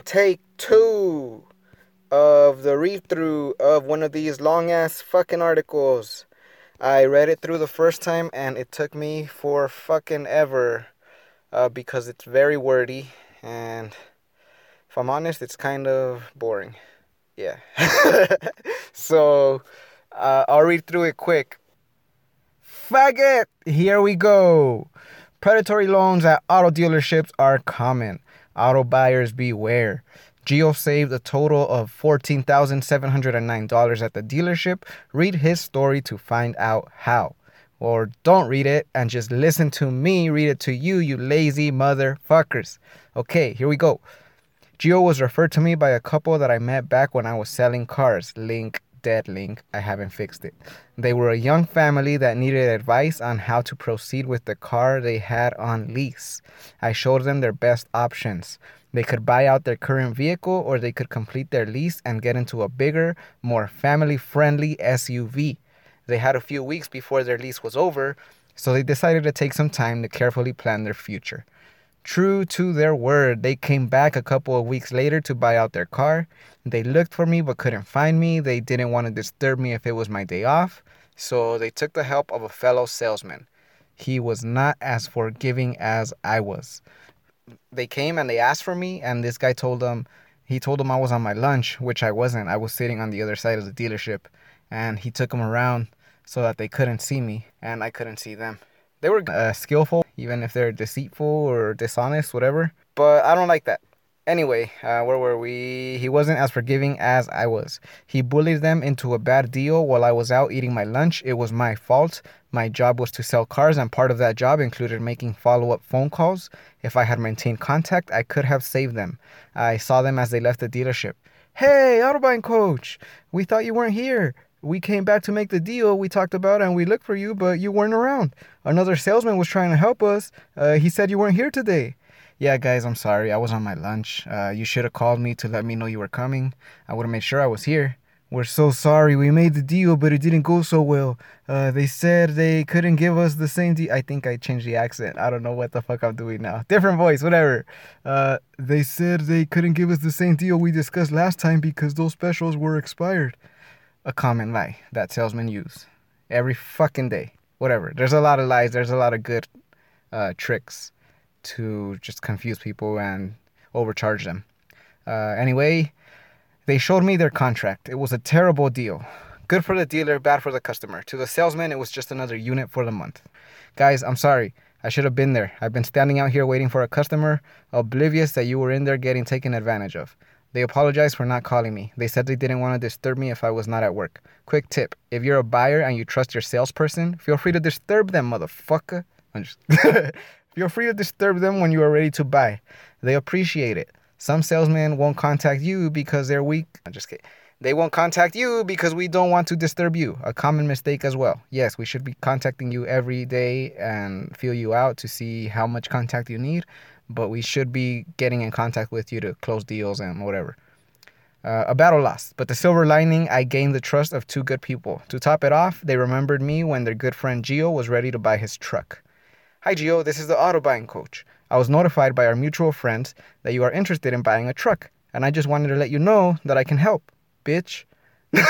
Take two of the read through of one of these long ass fucking articles. I read it through the first time and it took me for fucking ever because it's very wordy and if I'm honest, it's kind of boring. Yeah. So I'll read through it quick. Faggot! Here we go. Predatory loans at auto dealerships are common. Auto buyers beware. Gio saved a total of $14,709 at the dealership. Read his story to find out how. Or don't read it and just listen to me read it to you, you lazy motherfuckers. Okay, here we go. Gio was referred to me by a couple that I met back when I was selling cars. Link, dead link, I haven't fixed it. They were a young family that needed advice on how to proceed with the car they had on lease. I showed them their best options. They could buy out their current vehicle or they could complete their lease and get into a bigger, more family-friendly SUV. They had a few weeks before their lease was over, so they decided to take some time to carefully plan their future. True to their word, they came back a couple of weeks later to buy out their car. They looked for me but couldn't find me. They didn't want to disturb me if it was my day off, so they took the help of a fellow salesman. He was not as forgiving as I was. They came and they asked for me, and this guy he told them I was on my lunch, which I wasn't. I was sitting on the other side of the dealership, and he took them around so that they couldn't see me and I couldn't see them. They were skillful, even if they're deceitful or dishonest, whatever. But I don't like that. Anyway, where were we? He wasn't as forgiving as I was. He bullied them into a bad deal while I was out eating my lunch. It was my fault. My job was to sell cars, and part of that job included making follow-up phone calls. If I had maintained contact, I could have saved them. I saw them as they left the dealership. Hey, Autobahn coach, we thought you weren't here. We came back to make the deal we talked about and we looked for you, but you weren't around. Another salesman was trying to help us. He said you weren't here today. Yeah, guys, I'm sorry. I was on my lunch. You should have called me to let me know you were coming. I would have made sure I was here. We're so sorry. We made the deal, but it didn't go so well. They said they couldn't give us the same deal. I think I changed the accent. I don't know what the fuck I'm doing now. Different voice, whatever. They said they couldn't give us the same deal we discussed last time because those specials were expired. A common lie that salesmen use every fucking day. Whatever. There's a lot of lies. There's a lot of good tricks to just confuse people and overcharge them. Anyway, they showed me their contract. It was a terrible deal. Good for the dealer, bad for the customer. To the salesman, it was just another unit for the month. Guys, I'm sorry. I should have been there. I've been standing out here waiting for a customer, oblivious that you were in there getting taken advantage of. They apologized for not calling me. They said they didn't want to disturb me if I was not at work. Quick tip, if you're a buyer and you trust your salesperson, feel free to disturb them, motherfucker. Feel free to disturb them when you are ready to buy. They appreciate it. Some salesmen won't contact you because they're weak. I'm just kidding. They won't contact you because we don't want to disturb you. A common mistake as well. Yes, we should be contacting you every day and feel you out to see how much contact you need, but we should be getting in contact with you to close deals and whatever. A battle lost, but the silver lining, I gained the trust of two good people. To top it off, they remembered me when their good friend Gio was ready to buy his truck. Hi Gio, this is the auto buying coach. I was notified by our mutual friends that you are interested in buying a truck, and I just wanted to let you know that I can help, bitch. No,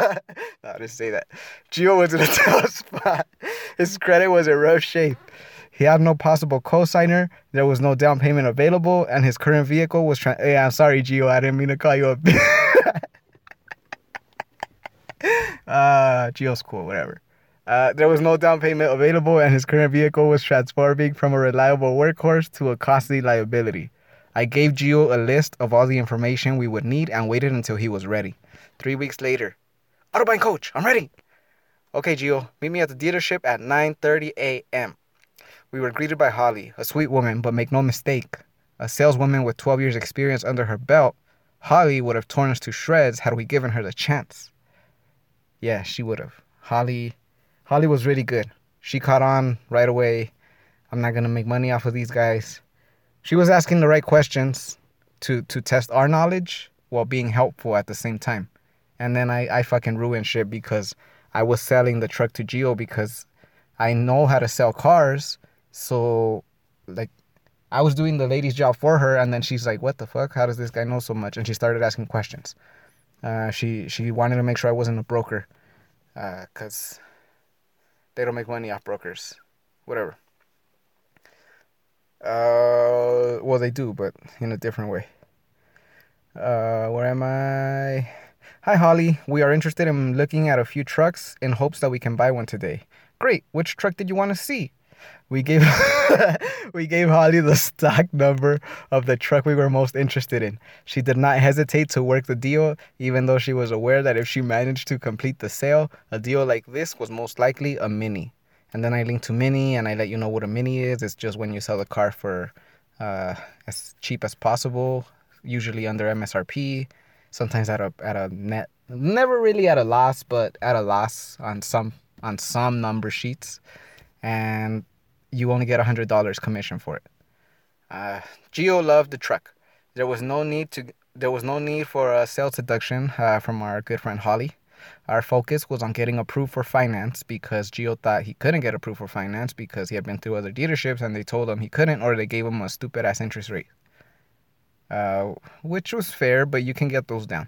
I didn't say that. Gio was in a tough spot. His credit was in rough shape. He had no possible co-signer, there was no down payment available, and his current vehicle was Hey, I'm sorry, Gio, I didn't mean to call you a bitch. Gio's cool, whatever. There was no down payment available, and his current vehicle was transforming from a reliable workhorse to a costly liability. I gave Gio a list of all the information we would need and waited until he was ready. 3 weeks later, Autobahn coach, I'm ready. Okay, Gio, meet me at the dealership at 9:30 a.m. We were greeted by Holly, a sweet woman, but make no mistake, a saleswoman with 12 years experience under her belt. Holly would have torn us to shreds had we given her the chance. Yeah, she would have. Holly was really good. She caught on right away. I'm not going to make money off of these guys. She was asking the right questions to test our knowledge while being helpful at the same time. And then I fucking ruined shit because I was selling the truck to Gio because I know how to sell cars. So, like, I was doing the lady's job for her, and then she's like, what the fuck? How does this guy know so much? And she started asking questions. She wanted to make sure I wasn't a broker, because they don't make money off brokers. Whatever. Well, they do, but in a different way. Where am I? Hi, Holly. We are interested in looking at a few trucks in hopes that we can buy one today. Great. Which truck did you want to see? We gave we gave Holly the stock number of the truck we were most interested in. She did not hesitate to work the deal, even though she was aware that if she managed to complete the sale, a deal like this was most likely a Mini. And then I linked to Mini, and I let you know what a Mini is. It's just when you sell the car for as cheap as possible, usually under MSRP, sometimes at a net, never really at a loss, but at a loss on some number sheets, and you only get $100 commission for it. Gio loved the truck. There was no need for a sales deduction from our good friend Holly. Our focus was on getting approved for finance because Gio thought he couldn't get approved for finance because he had been through other dealerships and they told him he couldn't, or they gave him a stupid ass interest rate. Which was fair, but you can get those down.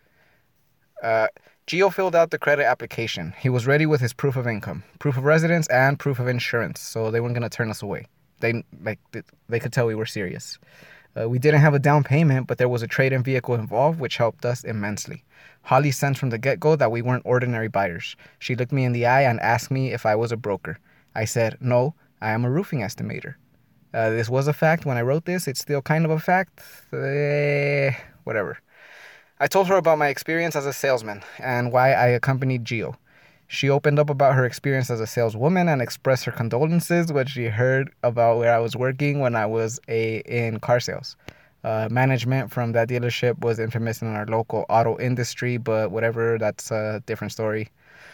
Gio filled out the credit application. He was ready with his proof of income, proof of residence, and proof of insurance, so they weren't going to turn us away. They could tell we were serious. We didn't have a down payment, but there was a trade-in vehicle involved, which helped us immensely. Holly sensed from the get-go that we weren't ordinary buyers. She looked me in the eye and asked me if I was a broker. I said, no, I am a roofing estimator. This was a fact when I wrote this. It's still kind of a fact. Whatever. I told her about my experience as a salesman and why I accompanied Gio. She opened up about her experience as a saleswoman and expressed her condolences when she heard about where I was working when I was in car sales. Management from that dealership was infamous in our local auto industry, but whatever, that's a different story.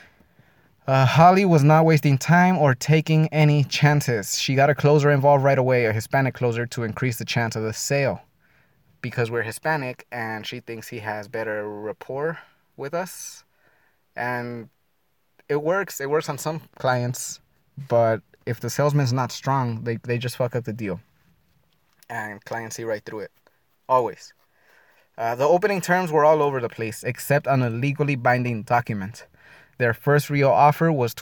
Holly was not wasting time or taking any chances. She got a closer involved right away, a Hispanic closer, to increase the chance of the sale. Because we're Hispanic and she thinks he has better rapport with us. And it works. It works on some clients. But if the salesman's not strong, they just fuck up the deal. And clients see right through it. Always. The opening terms were all over the place, except on a legally binding document. Their first real offer was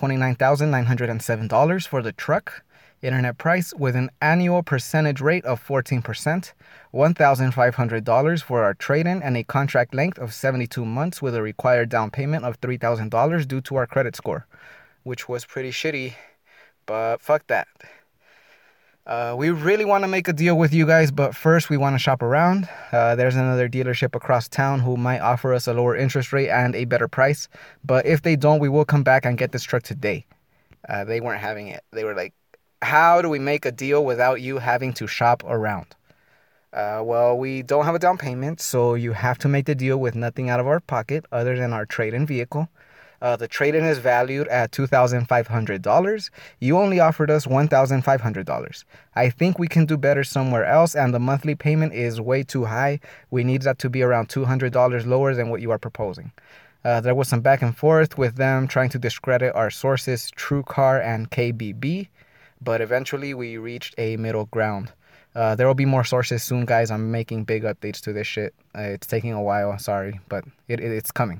$29,907 for the truck. Internet price with an annual percentage rate of 14%, $1,500 for our trade-in, and a contract length of 72 months with a required down payment of $3,000 due to our credit score, which was pretty shitty, but fuck that. We really want to make a deal with you guys, but first we want to shop around. There's another dealership across town who might offer us a lower interest rate and a better price, but if they don't, we will come back and get this truck today. They weren't having it. They were like, how do we make a deal without you having to shop around? Well, we don't have a down payment, so you have to make the deal with nothing out of our pocket other than our trade-in vehicle. The trade-in is valued at $2,500. You only offered us $1,500. I think we can do better somewhere else, and the monthly payment is way too high. We need that to be around $200 lower than what you are proposing. There was some back and forth with them trying to discredit our sources, TrueCar and KBB. But eventually we reached a middle ground. There will be more sources soon, guys. I'm making big updates to this shit. It's taking a while, sorry, but it's coming.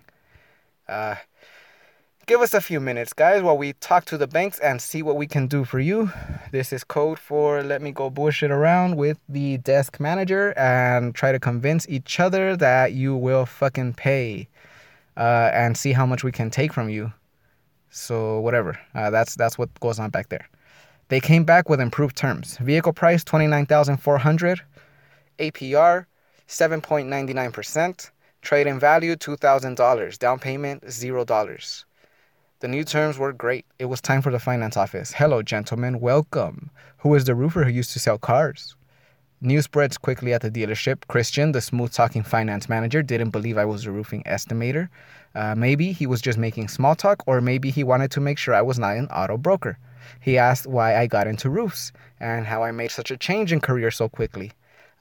Give us a few minutes, guys, while we talk to the banks and see what we can do for you. This is code for let me go bullshit around with the desk manager and try to convince each other that you will fucking pay and see how much we can take from you. So whatever. That's what goes on back there. They came back with improved terms. Vehicle price, $29,400. APR, 7.99%. Trade-in value, $2,000. Down payment, $0. The new terms were great. It was time for the finance office. Hello, gentlemen. Welcome. Who is the roofer who used to sell cars? News spreads quickly at the dealership. Christian, the smooth-talking finance manager, didn't believe I was a roofing estimator. Maybe he was just making small talk, or maybe he wanted to make sure I was not an auto broker. He asked why I got into roofs and how I made such a change in career so quickly.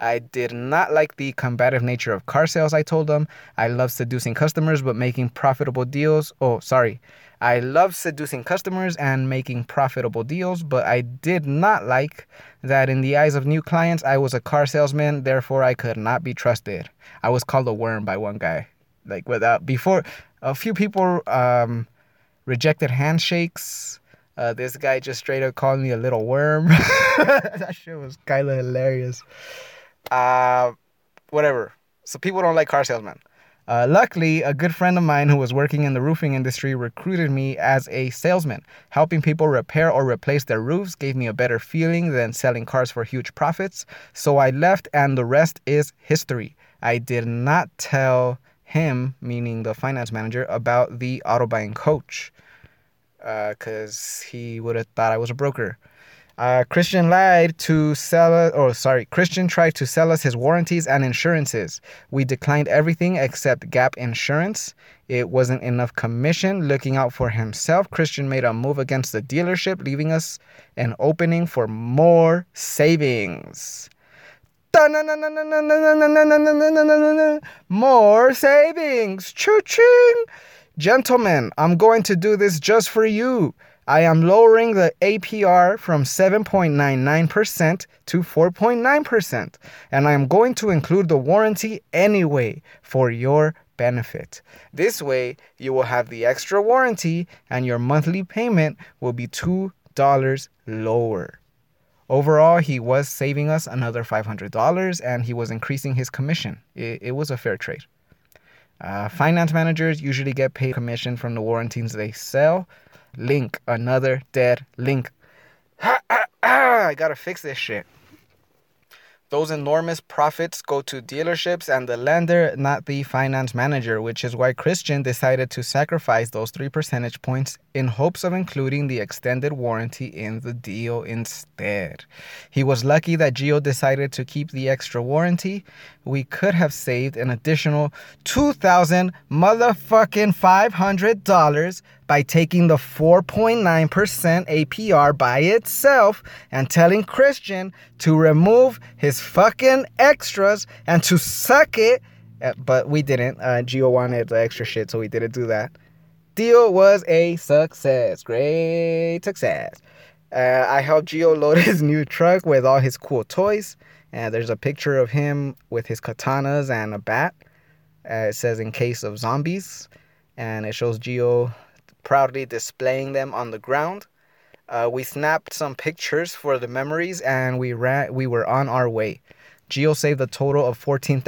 I did not like the combative nature of car sales, I told them. I love seducing customers but making profitable deals. I love seducing customers and making profitable deals, but I did not like that in the eyes of new clients, I was a car salesman, therefore I could not be trusted. I was called a worm by one guy. Before, a few people rejected handshakes. This guy just straight up called me a little worm. That shit was kind of hilarious. Whatever. So people don't like car salesmen. Luckily, a good friend of mine who was working in the roofing industry recruited me as a salesman. Helping people repair or replace their roofs gave me a better feeling than selling cars for huge profits. So I left, and the rest is history. I did not tell him, meaning the finance manager, about the auto buying coach, because he would have thought I was a broker. Christian tried to sell us his warranties and insurances. We declined everything except gap insurance. It wasn't enough commission. Looking out for himself, Christian made a move against the dealership, leaving us an opening for more savings. More savings. Choo-ching. Gentlemen, I'm going to do this just for you. I am lowering the APR from 7.99% to 4.9%, and I am going to include the warranty anyway for your benefit. This way, you will have the extra warranty and your monthly payment will be $2 lower. Overall, he was saving us another $500 and he was increasing his commission. It was a fair trade. Finance managers usually get paid commission from the warranties they sell. Link, another dead link. I gotta fix this shit. Those enormous profits go to dealerships and the lender, not the finance manager, which is why Christian decided to sacrifice those 3 percentage points in hopes of including the extended warranty in the deal instead. He was lucky that Gio decided to keep the extra warranty. We could have saved an additional $2,500 by taking the 4.9% APR by itself and telling Christian to remove his fucking extras and to suck it. But we didn't. Gio wanted the extra shit, so we didn't do that. Deal was a success. Great success. I helped Gio load his new truck with all his cool toys. There's a picture of him with his katanas and a bat. It says in case of zombies. And it shows Gio proudly displaying them on the ground. We snapped some pictures for the memories and we were on our way. Gio saved a total of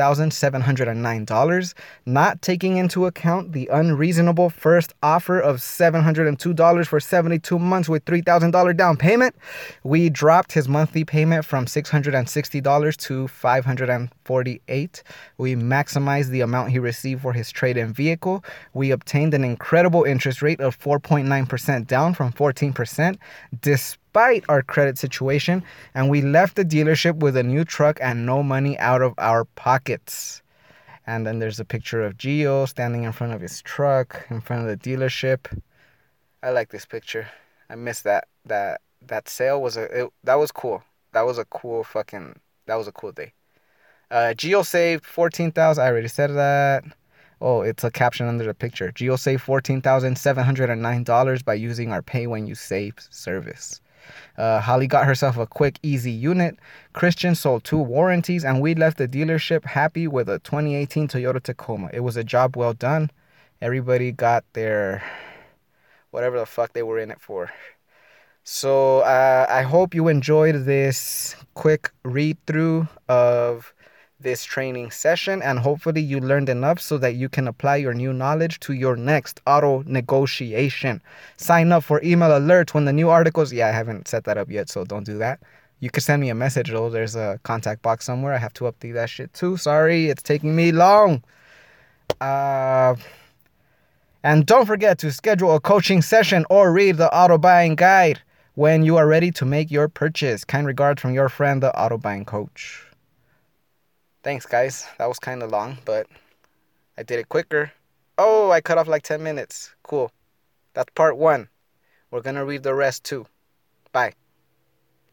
$14,709, not taking into account the unreasonable first offer of $702 for 72 months with $3,000 down payment. We dropped his monthly payment from $660 to $548. We maximized the amount he received for his trade-in vehicle. We obtained an incredible interest rate of 4.9% down from 14%, despite our credit situation, and we left the dealership with a new truck and no money out of our pockets. And then there's a picture of Gio standing in front of his truck in front of the dealership. I like this picture. I miss that sale that was cool. That was a cool day. Gio saved $14,000. I already said that. Oh, it's a caption under the picture. Gio saved $14,709 by using our pay when you save service. Holly got herself a quick, easy unit. Christian sold 2 warranties, and we left the dealership happy with a 2018 Toyota Tacoma. It was a job well done. Everybody got their whatever the fuck they were in it for. So I hope you enjoyed this quick read-through of this training session, and hopefully you learned enough so that you can apply your new knowledge to your next auto negotiation. Sign up for email alerts when the new articles... Yeah, I haven't set that up yet, so don't do that. You can send me a message, though. There's a contact box somewhere. I have to update that shit, too. Sorry, it's taking me long. And don't forget to schedule a coaching session or read the auto buying guide when you are ready to make your purchase. Kind regards from your friend, the auto buying coach. Thanks, guys. That was kind of long, but I did it quicker. Oh, I cut off like 10 minutes. Cool. That's part 1. We're going to read the rest, too. Bye.